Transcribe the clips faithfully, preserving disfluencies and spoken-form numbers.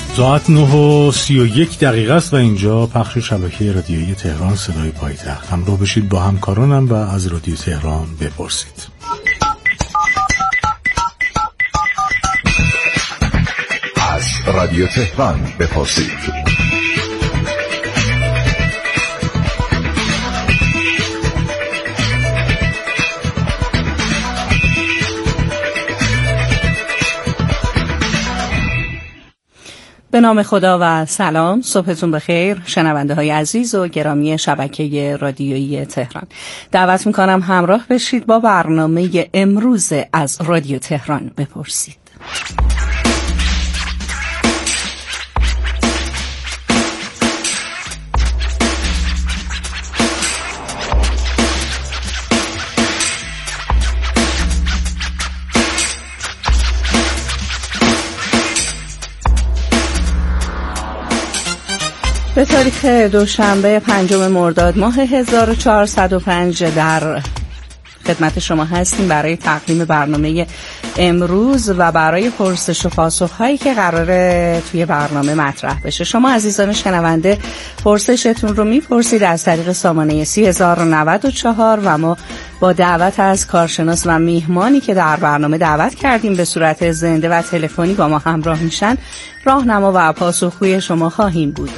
ساعت نه و سی و یک دقیقه است و اینجا پخش شبکه رادیویی تهران صدای پایتخت. همراه بشید با همکارانم و از رادیو تهران بپرسید. از رادیو تهران بپرسید. به نام خدا و سلام، صبحتون بخیر شنونده های عزیز و گرامی شبکه رادیویی تهران. دعوت میکنم همراه بشید با برنامه امروز از رادیو تهران بپرسید. به تاریخ دوشنبه پنجم مرداد ماه هزار و چهارصد و پنج در خدمت شما هستیم برای تقدیم برنامه امروز و برای پرسش و پاسخ هایی که قراره توی برنامه مطرح بشه. شما عزیزان شنونده پرسشتون رو میپرسید از طریق سامانه سی هزار و نود و چهار و ما با دعوت از کارشناس و میهمانی که در برنامه دعوت کردیم به صورت زنده و تلفنی با ما همراه میشن راهنما و پاسخگوی شما خواهیم بود.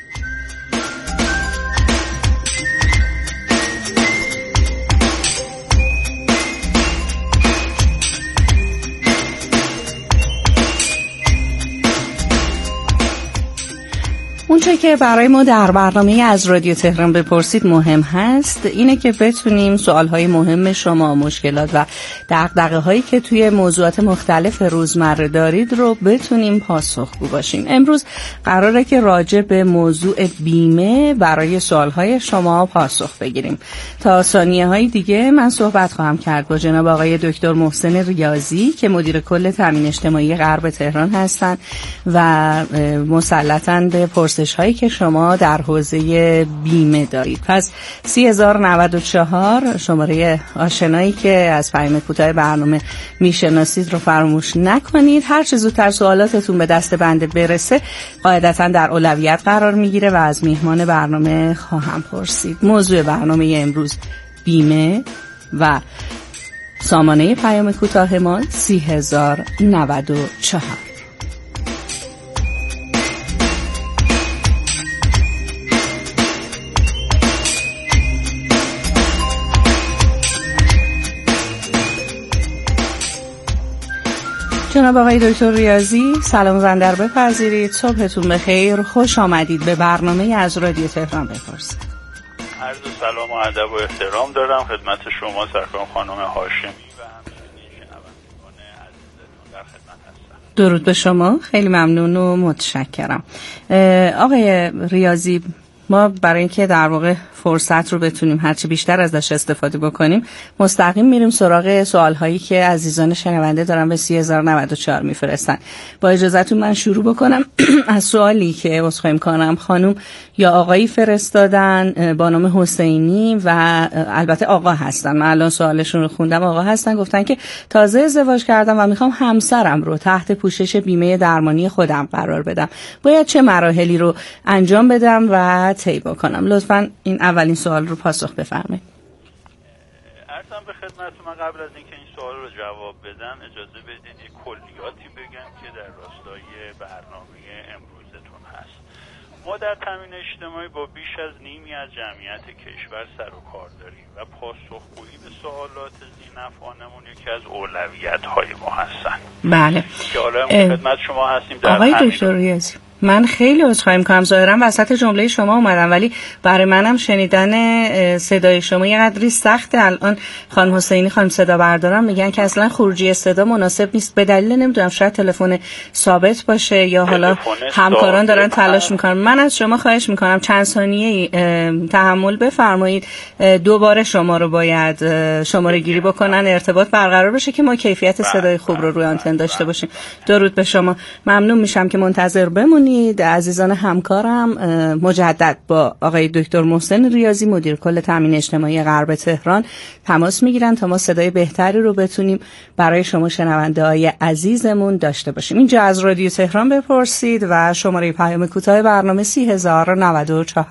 اونچه که برای ما در برنامه از رادیو تهران بپرسید مهم هست اینه که بتونیم سوالهای مهم شما، مشکلات و دغدغه‌هایی که توی موضوعات مختلف روزمره دارید رو بتونیم پاسخگو باشیم. امروز قراره که راجع به موضوع بیمه برای سوالهای شما پاسخ بگیریم. تا ثانیه‌های دیگه من صحبت خواهم کرد با جناب آقای دکتر محسن ریاضی که مدیر کل تامین اجتماعی غرب تهران هستند و مسلطاً به پرسش هایی که شما در حوزه بیمه دارید. پس سی هزار و نود و چهار شماره آشنایی که از پیام کوتاه برنامه میشناسید رو فراموش نکنید. هر چه زودتر سوالاتتون به دست بنده برسه قاعدتاً در اولویت قرار میگیره و از میهمان برنامه خواهم پرسید. موضوع برنامه امروز بیمه و سامانه پیام کوتاه ما سی هزار و نود و چهار. جناب آقای دکتر ریاضی سلام زندر بپذیرید. صبحتون بخیر، خوش آمدید به برنامه از رادیو تهران بپرسید. عرض سلام و ادب و احترام دارم خدمت شما سرکار خانم هاشمی و همچنین شنوندگان عزیزتون در خدمت هستم. درود به شما، خیلی ممنون و متشکرم. آقای ریاضی ما برای اینکه در واقع فرصت رو بتونیم هرچی بیشتر ازش استفاده بکنیم مستقیم میریم سراغ سوالهایی که عزیزان شنونده دارن به سی هزار و نود و چهار میفرستن. با اجازهتون من شروع بکنم از سوالی که عذرخواهی میکنم خانم یا آقایی فرستادن با نام حسینی و البته آقا هستن. من الان سوالشون رو خوندم، آقا هستن، گفتن که تازه ازدواج کردم و میخوام همسرم رو تحت پوشش بیمه درمانی خودم قرار بدم. باید چه مراحلی رو انجام بدم و طی بکنم؟ لطفاً این اولین سوال رو پاسخ بفرمایید. عرضم به خدمت من قبل از اینکه این سوال رو جواب بدم اجازه بدین یک کلیاتی بگم که در راستای برنامه امروزتون هست. ما در تامین اجتماعی با بیش از نیمی از جمعیت کشور سر و کار داریم و پاسخگویی به سوالات ذی‌نفعانمون یکی از اولویت‌های ما هستن. بله. که حالا به خدمت شما هستیم. در آقای دکتر ریاضی من خیلی عذرخواهی می‌کنم، ظاهراً وسط جمله شما اومدم ولی برای منم شنیدن صدای شما یه قدری سخته. الان خانم حسینی خانم صدا بردارم میگن که اصلا خروجی صدا مناسب نیست به دلیل نمیدونم شاید تلفن ثابت باشه یا حالا همکاران دارن تلاش میکنن. من از شما خواهش میکنم چند ثانیه تحمل بفرمایید، دوباره شما رو باید شماره گیری بکنن ارتباط برقرار بشه که ما کیفیت صدای خوب رو روی آنتن داشته باشیم. درود به شما، ممنون میشم که منتظر بمونید بکنید عزیزان همکارم مجدد با آقای دکتر محسن ریاضی مدیر کل تامین اجتماعی غرب تهران تماس میگیرن تا ما صدای بهتری رو بتونیم برای شما شنونده های عزیزمون داشته باشیم. اینجا از رادیو تهران بپرسید و شماره پیام کوتاه برنامه سی هزار و نود و چهار.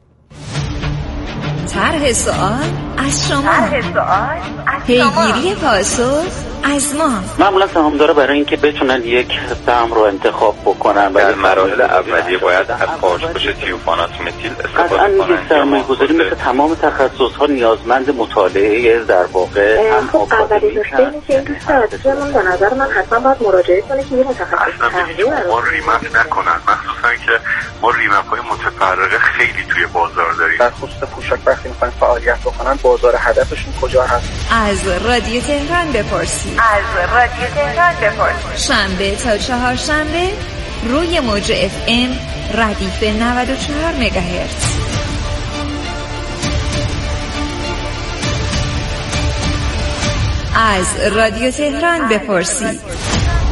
طرح سوال از شما، پیگیری پاسخ از ما. معمولا سهامدارا برای اینکه بتونن یک سهم رو انتخاب بکنن در مراحل اولیه باید از پارچه‌پوش تیوفانات متیل استفاده کنن. قطعاً یک سرمایه‌گذاری مثل تمام تخصص‌ها نیازمند مطالعه در واقع هم خب اولی نکته اینه که این دوست عزیزمون به نظر من حتما باید مراجعه کنه که یه متخصص تحلیل ما ریمپ نکنن، مخصوصا که ما ریمپ‌های متفرقه خیلی توی بازار داریم. در خصوص پوشاک وقتی می‌خواین فعالیت بکنن بازار هدفشون کجا هست؟ از رادیو تهران بپرسید. از رادیو تهران بپرسید. شنبه تا چهارشنبه روی موج اف ام ردیف نود و چهار مگاهرتز. از رادیو تهران بپرسید.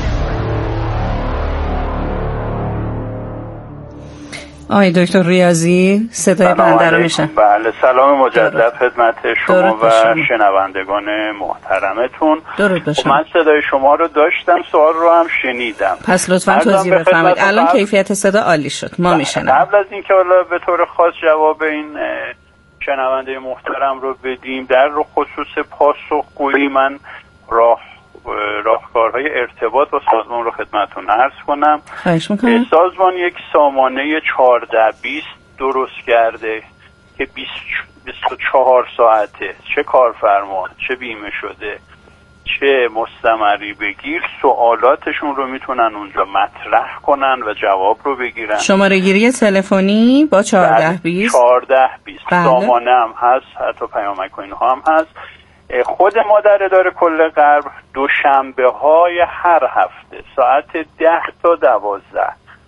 آقای دکتر ریاضی صدای بنده رو میشه؟ بله، سلام مجدد خدمت شما و شنوندگان محترمتون. درود بشه. من صدای شما رو داشتم، سوال رو هم شنیدم. پس لطفاً توضیح بفرمایید. الان کیفیت صدا عالی شد، ما میشنویم. قبل از اینکه حالا به طور خاص جواب این شنونده محترم رو بدیم، در خصوص پاسخگویی من راه راهکارهای ارتباط با سازمان رو خدمتتون عرض کنم. خواهش میکنم. سازمان یک سامانه چهارده بیست درست کرده که بیست و چهار ساعته چه کارفرما، چه بیمه شده، چه مستمری بگیر سوالاتشون رو میتونن اونجا مطرح کنن و جواب رو بگیرن. شماره گیری تلفنی با چهارده بیست چهارده بیست سامانه هم هست، حتی پیامک و اینها هم هست. خود ما در اداره کل غرب دوشنبه های هر هفته ساعت ده تا دوازده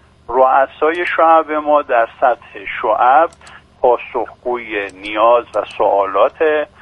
رؤسای شعب ما در سطح شعب پاسخگوی نیاز و سوالات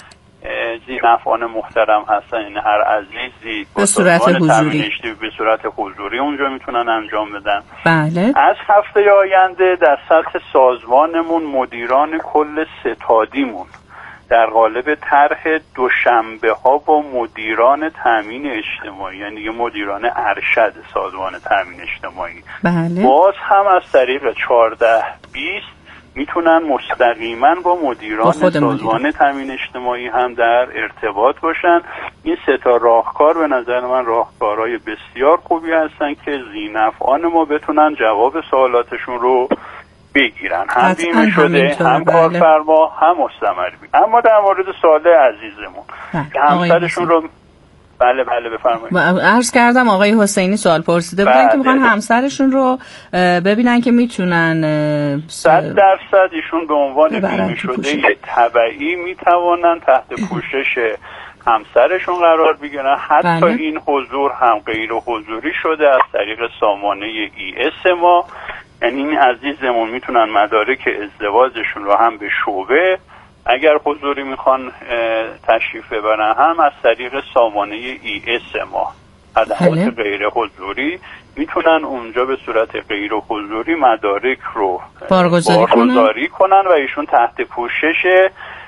ذی‌نفعان محترم هستن. این هر عزیزی به صورت حضوری به صورت حضوری اونجا میتونن انجام بدن. بله. از هفته آینده در سطح سازمانمون مدیران کل ستادیمون در قالب طرح دوشنبه ها با مدیران تامین اجتماعی، یعنی دیگه مدیران ارشد سازمان تامین اجتماعی، بله. باز هم از طریق چهارده بیست میتونن مستقیما با مدیران سازمان تامین اجتماعی هم در ارتباط باشن. این سه تا راهکار به نظر من راهکارهای بسیار خوبی هستن که ذی‌نفعان ما بتونن جواب سوالاتشون رو بگیرن، هم بیمه شده، هم کارفرما، هم مستمری. اما در مورد سوال عزیزمون که همسرشون رو بله بله بفرمایید. عرض کردم آقای حسینی سوال پرسیده بودن که میخوان همسرشون رو ببینن که میتونن صد درصد ایشون به عنوان بیمه شده تبعی میتوانن تحت پوشش همسرشون قرار بگیرن. حتی بله. این حضور هم غیر حضوری شده از طریق سامانه ای اس ما، یعنی این عزیزمون میتونن مدارک ازدواجشون رو هم به شعبه اگر حضوری میخوان تشریف ببرن هم از طریق سامانه ای اس ما خدمات غیر حضوری میتونن اونجا به صورت غیر حضوری مدارک رو بارگذاری, بارگذاری کنن و ایشون تحت پوشش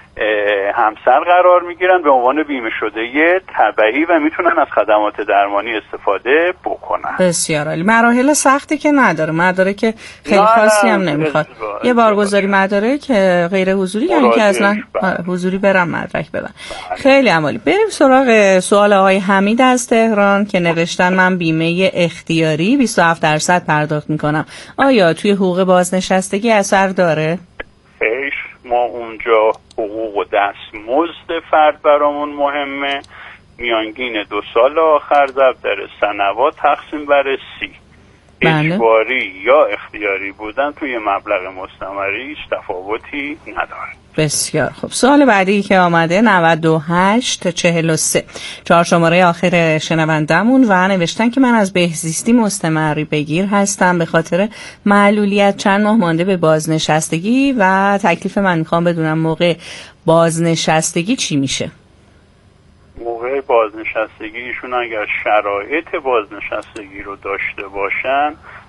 همسر قرار میگیرن به عنوان بیمه شده یه تبعی و میتونن از خدمات درمانی استفاده بکنن. بسیار عالی. مراحل سختی که نداره، مدارک که خیلی خاصی هم نمیخواد. یه بارگذاری مدارک که غیر حضوری، یعنی که اصلا حضوری برم مدرک بدن. خیلی عالی. بریم سراغ سوال آقای حمید از تهران که نوشتن من بیمه اختیاری بیست و هفت درصد پرداخت میکنم، آیا توی حقوق بازنشستگی اثر داره؟ خیر، ما اونجا حقوق و دستمزد فرد برامون مهمه. میانگین دو سال آخر ضرب در سنوات تقسیم بر سی. اجباری یا اختیاری بودن توی مبلغ مستمری هیچ تفاوتی نداره. بسیار خب. سوال بعدی که آمده نود و هشت چهل و سه، چهار شماره آخر شنوندمون و نوشتن که من از بهزیستی مستمری بگیر هستم، به خاطر معلولیت چند ماه مانده به بازنشستگی و تکلیف من میخوام بدونم موقع بازنشستگی چی میشه. موقع بازنشستگیشون اگر شرایط بازنشستگی رو داشته باشن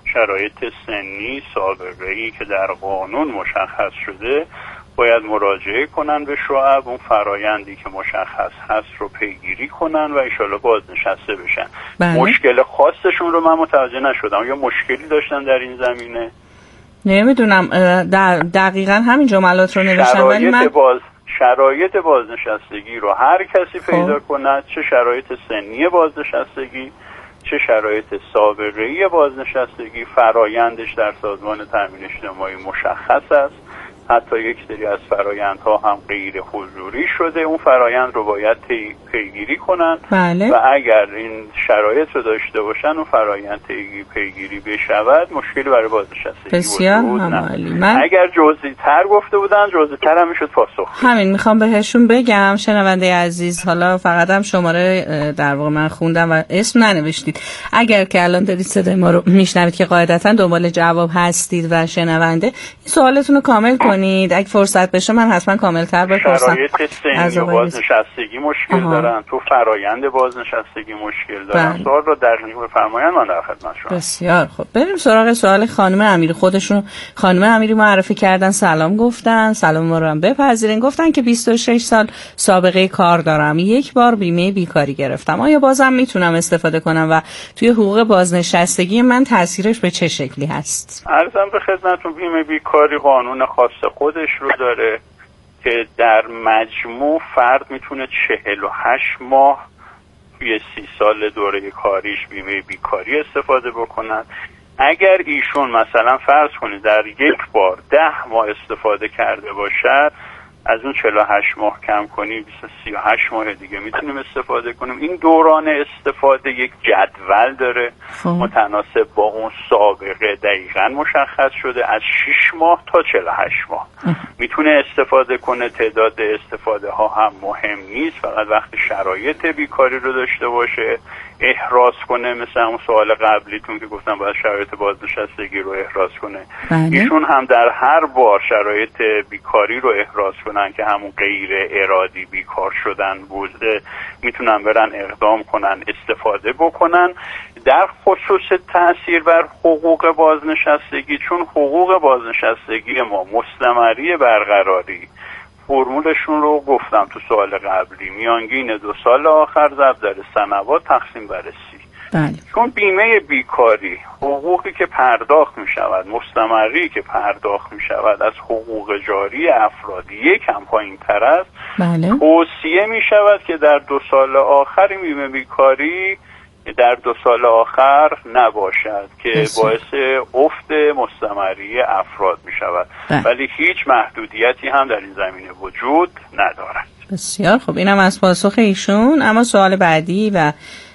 شرایط سنی سابقه‌ای که در قانون مشخص شده باید مراجعه کنن به شعب، اون فرایندی که مشخص هست رو پیگیری کنن و انشالله بازنشسته بشن. بله. مشکل خاصشون رو من متوجه نشدم، یا مشکلی داشتن در این زمینه؟ نمیدونم، در دقیقا همین جملات رو نوشتم، ولی من باز شرایط بازنشستگی رو هر کسی پیدا کند، چه شرایط سنی بازنشستگی چه شرایط سابقه‌ای بازنشستگی، فرایندش در سازمان تامین اجتماعی مشخص است. حتی یک سری از فرایندها هم غیر حضوری شده، اون فرایند رو باید پیگیری کنن. بله. و اگر این شرایط رو داشته باشن اون فرایند پیگیری بشود، مشکلی برای بازنشستگی بسیار عالی. من اگر جزئی تر گفته بودن جزئی تر هم میشد پاسخ. همین میخوام بهشون بگم شنونده عزیز، حالا فقط هم شماره در واقع من خوندم و اسم ننوشتید. اگر که الان دارید صدای ما رو میشنوید که قاعدتا دنبال جواب هستید و شنونده، این سوالتون رو کامل کنید. اگه فرصت بشه من حتما کامل‌تر بپرسم. شرایط سنی و بازنشستگی مشکل آها. دارن، تو فرایند بازنشستگی مشکل دارن. بله. سوال رو دقیق بفرمایید، من در خدمت شما. بسیار خوب، بریم سراغ سوال خانم امیری. خودشون خانم امیری معرفی کردن، سلام گفتن، سلام ما رو هم بپذیرین. گفتن که بیست و شش سال سابقه کار دارم، یک بار بیمه بیکاری گرفتم، آیا بازم میتونم استفاده کنم و توی حقوق بازنشستگی من تاثیرش به چه شکلی هست؟ عرضم به خدمتتون بیمه بیکاری قانون خاص خودش رو داره که در مجموع فرد میتونه چهل و هشت ماه توی سی سال دوره کاریش بیمه بیکاری استفاده بکنن. اگر ایشون مثلا فرض کنید در یک بار ده ماه استفاده کرده باشد، از اون چهل و هشت ماه کم کنیم سی و هشت ماه دیگه میتونیم استفاده کنیم. این دوران استفاده یک جدول داره متناسب با اون سابقه دقیقاً مشخص شده، از شش ماه تا چهل و هشت ماه میتونه استفاده کنه. تعداد استفاده ها هم مهم نیست، فقط وقتی شرایط بیکاری رو داشته باشه احراز کنه، مثل اون سوال قبلیتون که گفتم باید شرایط بازنشستگی رو احراز کنه. بله. ایشون هم در هر بار شرایط بیکاری رو احراز کنن که همون غیر ارادی بیکار شدن بوده، میتونن برن اقدام کنن استفاده بکنن. در خصوص تأثیر بر حقوق بازنشستگی، چون حقوق بازنشستگی ما مستمری برقراری، فرمولشون رو گفتم تو سوال قبلی، میانگین دو سال آخر ضرب در سنوات تقسیم بر سی. بله. چون بیمه بیکاری حقوقی که پرداخت می شود، مستمری که پرداخت می شود از حقوق جاری افراد یکم پایین تر است، بله. توصیه می شود که در دو سال آخر بیمه بیکاری در دو سال آخر نباشد که بسیار. باعث افت مستمری افراد می شود. ولی هیچ محدودیتی هم در این زمینه وجود ندارد. بسیار خب، اینم از پاسخ ایشون. اما سوال بعدی و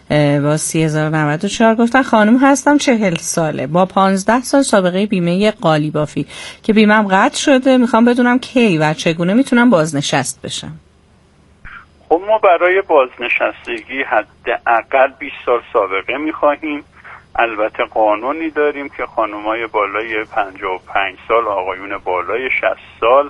با سی هزار و نود و چهار گفتن خانم هستم، چهل ساله، با پانزده سال سابقه بیمه قالی بافی که بیمم قطع شده، میخوام بدونم کی و چگونه میتونم بازنشست بشم. خب ما برای بازنشستگی حداقل بیست سال سابقه میخواهیم. البته قانونی داریم که خانمای بالای پنجاه و پنج سال، آقایون بالای شصت سال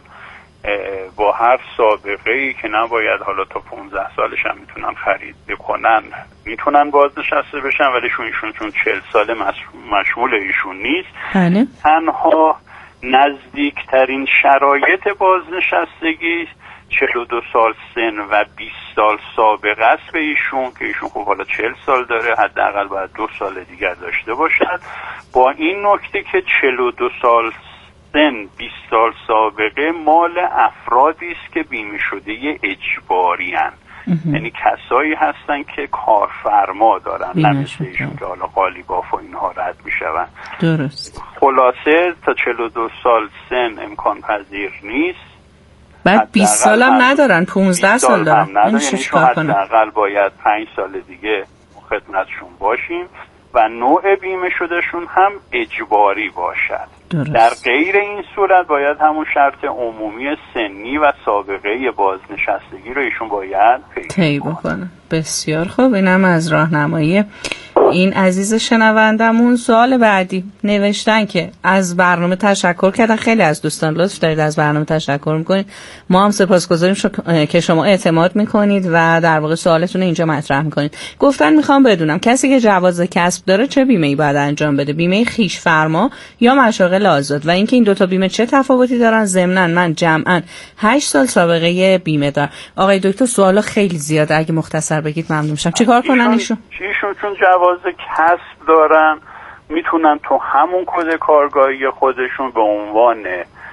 با هر سابقه ای که نباید حالا تا پانزده سالش هم میتونن خرید بکنن میتونن بازنشسته بشن، ولی ایشون چون چهل ساله مشمول ایشون نیست. بله. تنها نزدیکترین شرایط بازنشستگی چهل و دو سال سن و بیست سال سابقه است به ایشون که ایشون خب حالا چهل سال داره، حداقل باید دو سال دیگر داشته باشد. با این نکته که چهل و دو سال سن بیست سال سابقه مال افرادی است که بیمه شده اجباری هستند، یعنی کسایی هستن که کارفرما دارن، نه مثل ایشون که حالا قالی باف و اینها رد میشون. درست. خلاصه تا چهل و دو سال سن امکان پذیر نیست. بعد بیست سال هم ندارن، پانزده سال دارن. یعنی شما حداقل باید پنج سال دیگه خدمتشون باشیم و نوع بیمه شدهشون هم اجباری باشد. درست. در غیر این صورت باید همون شرط عمومی سنی و سابقه بازنشستگی رو ایشون باید طی بکنه. بسیار خوب، اینم از راهنمایی این عزیز شنوندمون سوال بعدی نوشتن که از برنامه تشکر کردن. خیلی از دوستان لطف دارید از برنامه تشکر میکنید. ما هم سپاسگزاریم شو... که شما اعتماد میکنید و در واقع سوالتون اینجا مطرح میکنید. گفتن میخوام بدونم کسی که جواز کسب داره چه بیمه‌ای باید انجام بده؟ بیمه خویش فرما یا مشاغل آزاد؟ و اینکه این دو تا بیمه چه تفاوتی دارن؟ ضمناً من جمعاً هشت سال سابقه بیمه دارم. آقای دکتر سوالا خیلی زیاده، اگه مختصر بگید ممنون میشم. چیکار کنن ایشون؟ ایشون چون جواز کسب دارن میتونن تو همون کد کارگاهی خودشون به عنوان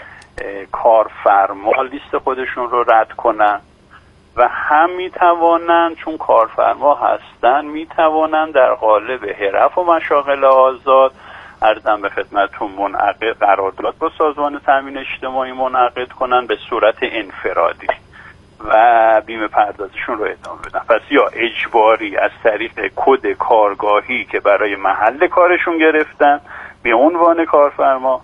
کارفرما لیست خودشون رو رد کنن و هم میتوانن چون کارفرما هستن میتوانن در قالب حرف و مشاغل آزاد عرضم به خدمتتون منعقد قرارداد با سازمان تامین اجتماعی منعقد کنن به صورت انفرادی و بیمه پردازشون رو ادامه بدن. پس یا اجباری از طریق کد کارگاهی که برای محل کارشون گرفتن به عنوان کارفرما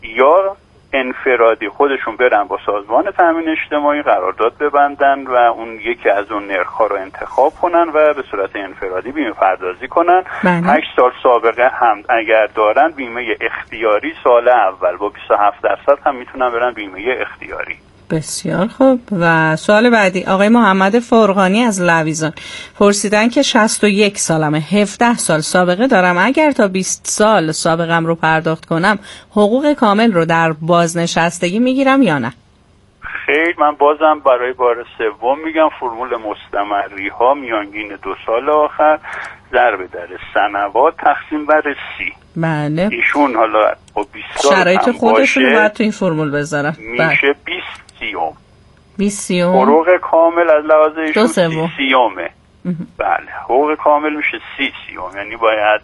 یا انفرادی خودشون برن با سازمان تامین اجتماعی قرارداد ببندن و اون یکی از اون نرخ‌ها رو انتخاب کنن و به صورت انفرادی بیمه پردازی کنن. هشت سال سابقه هم اگر دارن بیمه اختیاری سال اول با بیست و هفت درصد هم میتونن برن بیمه اختیاری. بسیار خوب. و سوال بعدی آقای محمد فرغانی از لویزان پرسیدن که شصت و یک سالمه، هفده سال سابقه دارم، اگر تا بیست سال سابقم رو پرداخت کنم حقوق کامل رو در بازنشستگی میگیرم یا نه؟ خیر، من بازم برای بار سوم میگم فرمول مستمری ها میانگین دو سال آخر ضرب در سنوات تقسیم بر سی. بله. ایشون حالا با بیست سال شرایط خودشون رو باید تو این فرمول بذارن. میشه بیست سیوم. بیست سیوم. حقوق کامل از لحاظ ایشون سی سیومه. بله، حقوق کامل میشه سی سیوم، یعنی باید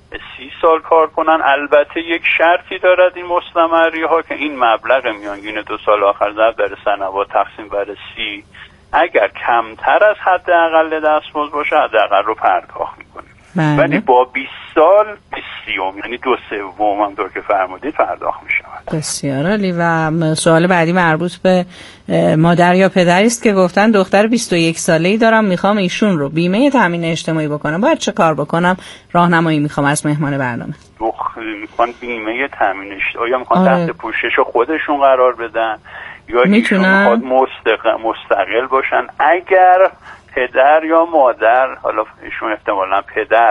سی سال کار کنن. البته یک شرطی دارد این مستمری ها که این مبلغ میانگین دو سال آخر ضرب در سنوات تقسیم بر سی اگر کمتر از حد اقل دستمزد باشه حداقل رو پرداخت میکنیم. ولی با بیست سال بیست سیوم یعنی دو سوم هم دور که فرمودید پرداخت میشه. بسیار عالی. و سوال بعدی مربوط به مادر یا پدری است که گفتن دختر بیست و یک ساله‌ای دارم، میخوام ایشون رو بیمه تامین اجتماعی بکنم، باید چه کار بکنم؟ راهنمایی میخوام از مهمان برنامه. دختر میخوان بیمه تامین اجتماعی یا میخوان آره. تحت پوشش خودشون قرار بدن یا ایشون میخواد مستقل مستقل باشن؟ اگر پدر یا مادر، حالا ایشون احتمالاً پدر،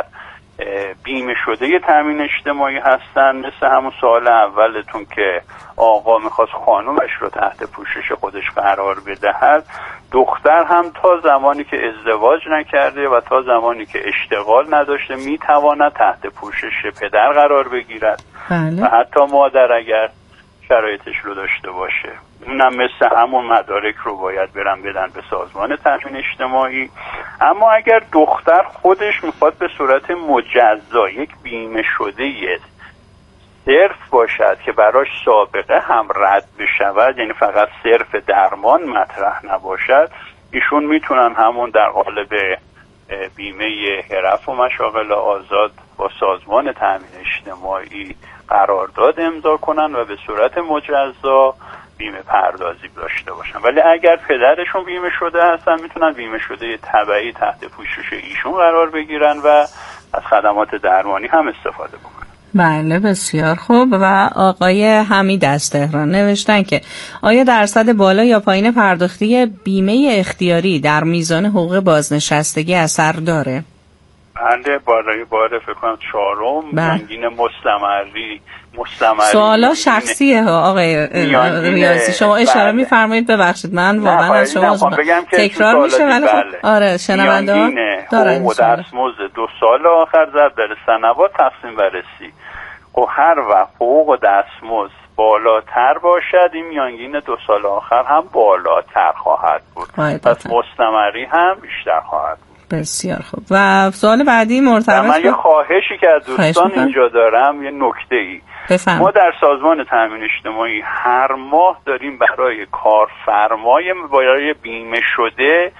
بیمه شده تامین اجتماعی هستن، مثل همون سوال اولتون که آقا میخواست خانومش رو تحت پوشش خودش قرار بدهد، دختر هم تا زمانی که ازدواج نکرده و تا زمانی که اشتغال نداشته میتواند تحت پوشش پدر قرار بگیرد. بله. و حتی مادر اگر شرایطش رو داشته باشه اونم مثل همون مدارک رو باید برن بدن به سازمان تامین اجتماعی. اما اگر دختر خودش میخواد به صورت مجزا یک بیمه شده صرف باشد که براش سابقه هم رد بشود، یعنی فقط صرف درمان مطرح نباشد، ایشون میتونن همون در قالب بیمه حرف و مشاغل آزاد با سازمان تامین اجتماعی قرارداد امضا کنن و به صورت مجزا بیمه پردازی داشته باشن. ولی اگر پدرشون بیمه شده هستن میتونن بیمه شده تبعی تحت پوشش ایشون قرار بگیرن و از خدمات درمانی هم استفاده بکنن. بله بسیار خوب. و آقای حمید از تهران نوشتن که آیا درصد بالا یا پایین پرداختی بیمه اختیاری در میزان حقوق بازنشستگی اثر داره؟ بله، بالای بار فکر کنم چهارم میانگین مستمری مستمری سوالا شخصیه ها آقای ریاضی، شما اشاره بله. میفرمایید ببخشید من واقعا از شما تکرار میشه ولی بله. خب آره شنونده ها دارن حقوق دستمزد دو سال آخر ضرب در سنوات تقسیم بر سی. خب هر وقت حقوق دستمزد بالاتر باشد این میانگین دو سال آخر هم بالاتر خواهد بود، پس مستمری هم بیشتر خواهد بود. بسیار خوب. و سوال بعدی مرتبط من یه خواهشی که از دوستان اینجا دارم، یه نکته ای بفهم. ما در سازمان تامین اجتماعی هر ماه داریم برای کارفرمای برای بیمه شده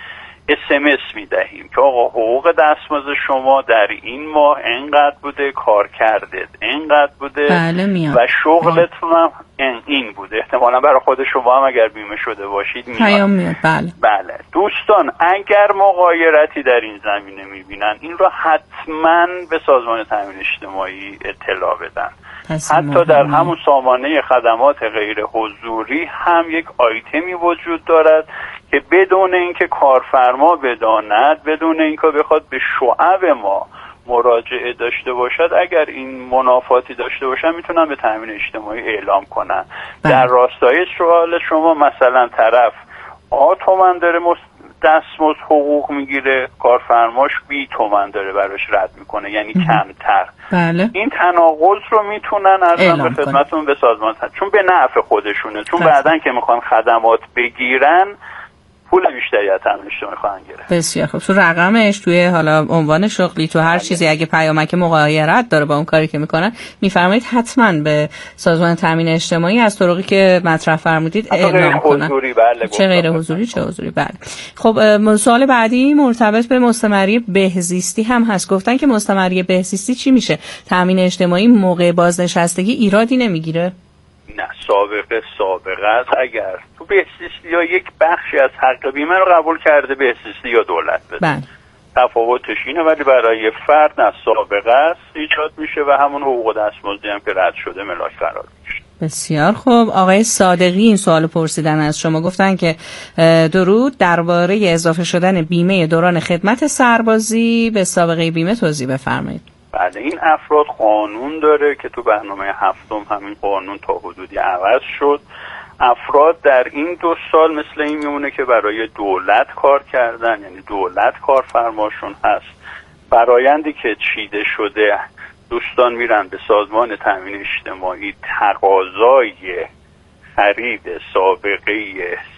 اس ام اس میدهیم که آقا حقوق دستمزد شما در این ماه اینقدر بوده، کار کردید اینقدر بوده بله و شغلتون هم این بوده. احتمالا برای خود شما هم اگر بیمه شده باشید میاد. پیام میاد. بله. بله دوستان اگر مغایرتی در این زمینه میبینن این رو حتما به سازمان تامین اجتماعی اطلاع بدن. حتی در همون سامانه خدمات غیر حضوری هم یک آیتمی وجود دارد که بدون اینکه کارفرما بداند، بدون اینکه بخواد به شعب ما مراجعه داشته باشد، اگر این منافاتی داشته باشن میتونن به تامین اجتماعی اعلام کنن. بله. در راستای سوال شما مثلا طرف آ تومن داره دستمزد حقوق میگیره، کارفرماش بی تومن داره براش رد میکنه، یعنی کمتر. بله. این تناقض رو میتونن ارزم به خدمتتون به سازمان، چون به نفع خودشونه، چون بعدن که میخوان خدمات بگیرن پول بیشتری از تامین اجتماعی خواهند گرفت. بسیار خوب. تو رقمش توی حالا عنوان شغلی تو هر بله. چیزی اگه پیامک مغایرت داره با اون کاری که میکنن میفرمایید حتما به سازمان تامین اجتماعی از طریقی که مطرح فرمودید اعلام کنن. حضوری بله. چه غیر حضوری چه حضوری. بله. خب سوال بعدی مرتبط به مستمری بهزیستی هم هست. گفتن که مستمری بهزیستی چی میشه؟ تامین اجتماعی موقع بازنشستگی ایرادی نمیگیره؟ نه، سابقه سابقه است. اگر تو بهزیستی یا یک بخشی از حق بیمه رو قبول کرده بهزیستی یا دولت بده. بله. تفاوتش اینه، ولی برای فرد نه، سابقه است ایجاد میشه و همون حقوق دستمزدی هم که رد شده ملاک قرار میگیره. بسیار خوب. آقای صادقی این سوال پرسیدن از شما، گفتن که درود، درباره اضافه شدن بیمه دوران خدمت سربازی به سابقه بیمه توضیح بفرمایید. بله، این افراد قانون داره که تو برنامه هفتم همین قانون تا حدودی عوض شد. افراد در این دو سال مثل این میمونه که برای دولت کار کردن، یعنی دولت کارفرماشون هست. فرایندی که چیده شده، دوستان میرن به سازمان تامین اجتماعی تقاضای خرید سابقه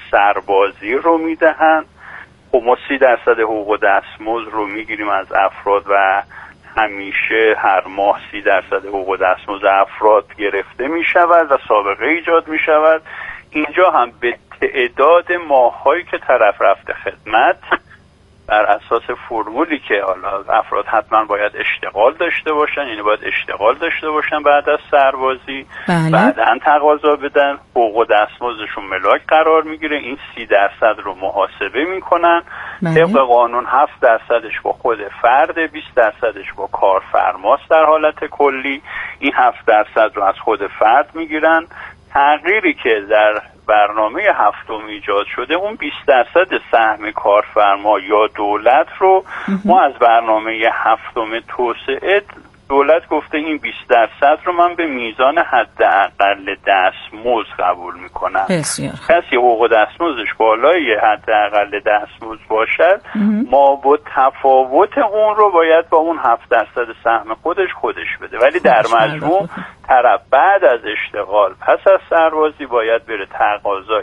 سربازی رو میدهن. خب ما سی درصد حقوق دستمزد رو میگیریم از افراد و همیشه هر ماه سی درصد حقوق دستمزد افراد گرفته می شود و سابقه ایجاد می شود. اینجا هم به تعداد ماهایی که طرف رفته خدمت بر اساس فرمولی که حالا افراد حتما باید اشتغال داشته باشن، یعنی باید اشتغال داشته باشن بعد از سربازی. بله. بعداً تقاضا بدن، حقوق دستمزدشون ملاک قرار میگیره. این سی درصد رو محاسبه میکنن. بله. طبق قانون هفت درصدش با خود فرد، بیست درصدش با کارفرماست. در حالت کلی این هفت درصد رو از خود فرد میگیرن. تغییری که در برنامه هفتم ایجاد شده، اون بیست درصد سهم کارفرما یا دولت رو ما از برنامه هفتم توسعه، دولت گفته این بیست درصد رو من به میزان حداقل دستمزد قبول میکنم. بسیار. کسی حقوق دستمزدش بالای حداقل دستمزد باشد، ما با تفاوت اون رو باید با اون هفت درصد سهم خودش خودش بده. ولی در مجموع طرف بعد از اشتغال پس از سربازی باید بره تقاضای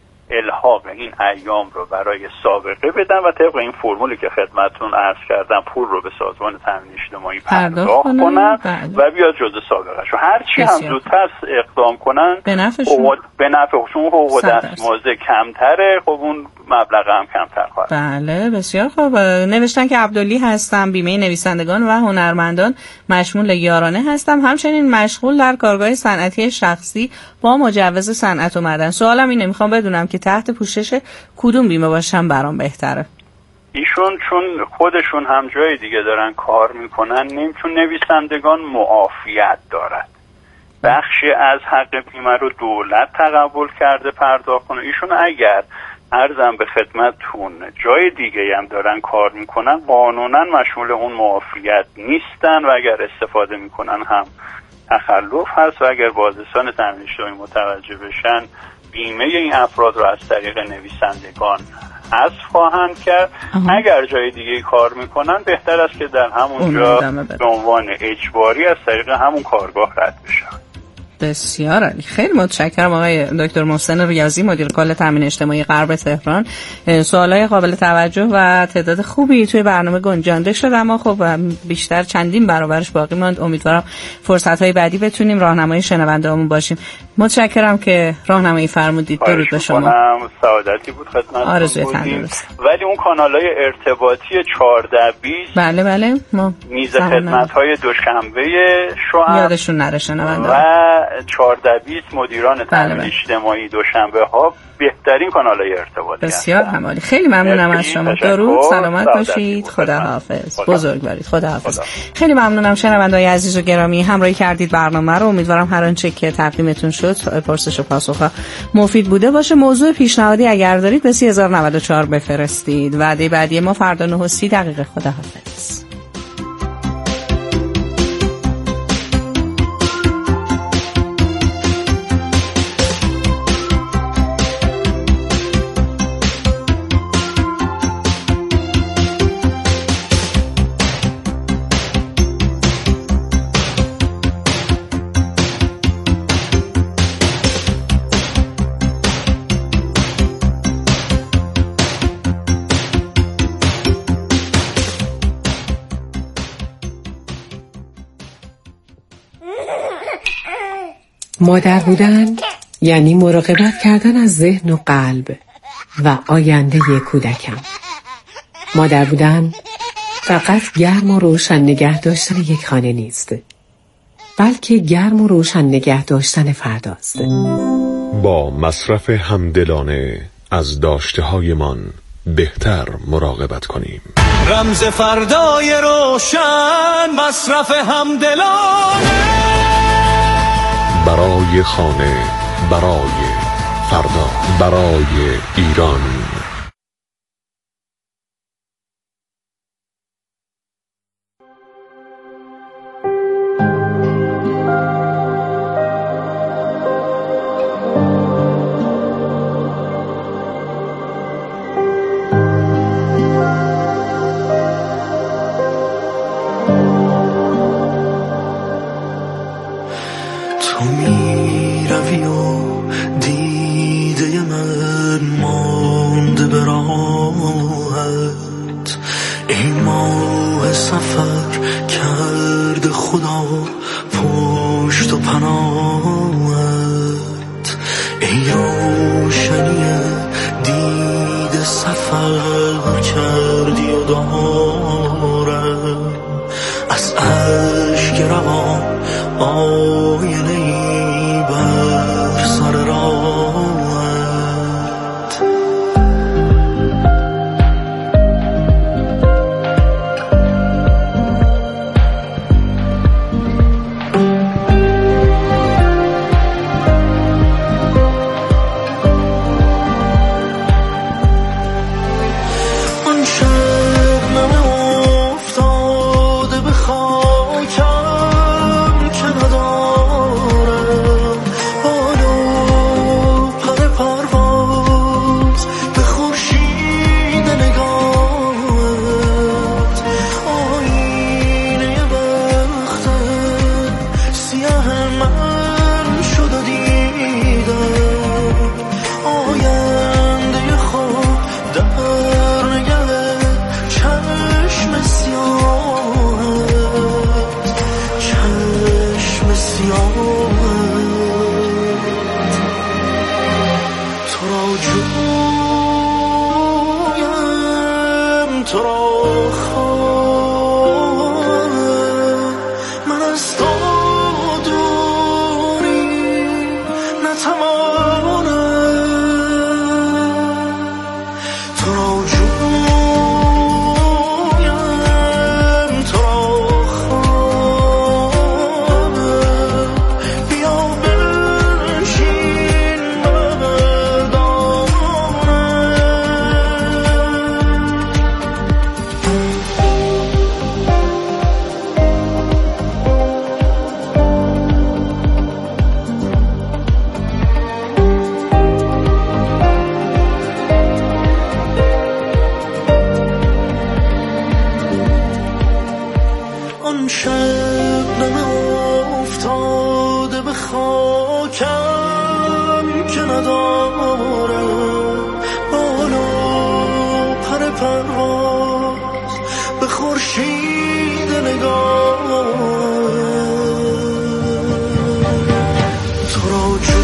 الحاق این ایام رو برای سابقه بدن و طبق این فرمولی که خدمتتون عرض کردم پول رو به سازمان تامین اجتماعی پرداخت کنن و بیاد جزء سابقه شو. هر چی هم زودتر اقدام کنن به نفعشون، به نفعشون حقوق دستمزد کمتره، خب اون مبلغ هم کمتر خواهد. بله بسیار خوب. نوشتن که عبداللی هستم، بیمه نویسندگان و هنرمندان مشمول یارانه هستم، همچنین مشغول در کارگاه صنعتی شخصی با مجوز صنعت و معدن. سوالم اینه، میخوام بدونم که تحت پوشش کدوم بیمه باشم برام بهتره؟ ایشون چون خودشون هم جای دیگه دارن کار میکنن، نمیتون نویسندگان معافیت دارد. بخشی از حق بیمه رو دولت تقبل کرده پرداخت کنه. ایشون اگر عرضم به خدمتتون جای دیگه هم دارن کار میکنن، قانونا مشمول اون معافیت نیستن و اگر استفاده میکنن هم تخلف هست و اگر بازرسان تامین اجتماعی متوجه بشن بیمه این افراد رو از طریق نویسندگان حذف خواهند کرد. آها. اگر جای دیگه کار میکنن بهتر است که در همونجا به عنوان اجباری از طریق همون کارگاه رد بشن. بسیار عالی. خیلی متشکرم آقای دکتر محسن ریاضی، مدیر کل تامین اجتماعی غرب تهران. سوالای قابل توجه و تعداد خوبی توی برنامه گنجانده شد، اما خب بیشتر چندین برابرش باقی ماند. امیدوارم فرصت‌های بعدی بتونیم راهنمای شنونده‌هامون باشیم. متشکرم که راهنمایی فرمودید. درود به شما. سعادتی بود خدمتتون. آرزوی تندرستی. ولی اون کانال‌های ارتباطی چهارده بیست بله بله ما میز خدمت‌های دوشنبه شوام یادشون نره شنونده و چهارده بیست مدیران تامین اجتماعی دوشنبه ها بهترین کانال‌های ارتباطی. بسیار همالی. خیلی ممنونم از شما. درود، سلامت باشید. خداحافظ. بزرگوارید. خداحافظ. خیلی ممنونم شنونده‌های عزیز و گرامی، همراهی کردید برنامه رو. امیدوارم هر آنچه که تقدیمتون شد پرسش و پاسخ مفید بوده باشه. موضوع پیشنهادی اگر دارید به سه هزار و نود و چهار بفرستید. وعده بعدی ما فردا نه و سی دقیقه. خداحافظ. مادر بودن یعنی مراقبت کردن از ذهن و قلب و آینده کودکم. مادر بودن فقط گرم و روشن نگه داشتن یک خانه نیست، بلکه گرم و روشن نگه داشتن فرداست. با مصرف همدلانه از داشته هایمان بهتر مراقبت کنیم. رمز فردای روشن، مصرف همدلانه برای خانه، برای فردا، برای ایران. پاکم که نداره بالا پر پرواز به خورشید نگاه تو را